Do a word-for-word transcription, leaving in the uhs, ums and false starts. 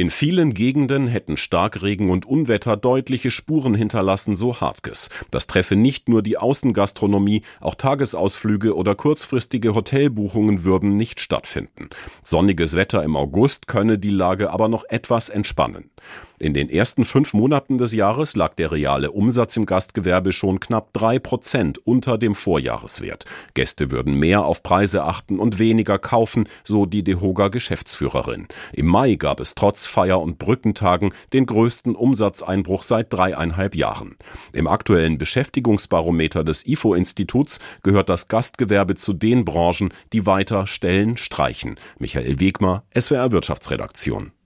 In vielen Gegenden hätten Starkregen und Unwetter deutliche Spuren hinterlassen, so Hartges. Das treffe nicht nur die Außengastronomie, auch Tagesausflüge oder kurzfristige Hotelbuchungen würden nicht stattfinden. Sonniges Wetter im August könne die Lage aber noch etwas entspannen. In den ersten fünf Monaten des Jahres lag der reale Umsatz im Gastgewerbe schon knapp drei Prozent unter dem Vorjahreswert. Gäste würden mehr auf Preise achten und weniger kaufen, so die DEHOGA-Geschäftsführerin. Im Mai gab es trotz Feier- und Brückentagen den größten Umsatzeinbruch seit dreieinhalb Jahren. Im aktuellen Beschäftigungsbarometer des I F O-Instituts gehört das Gastgewerbe zu den Branchen, die weiter Stellen streichen. Michael Wegmer, S W R Wirtschaftsredaktion.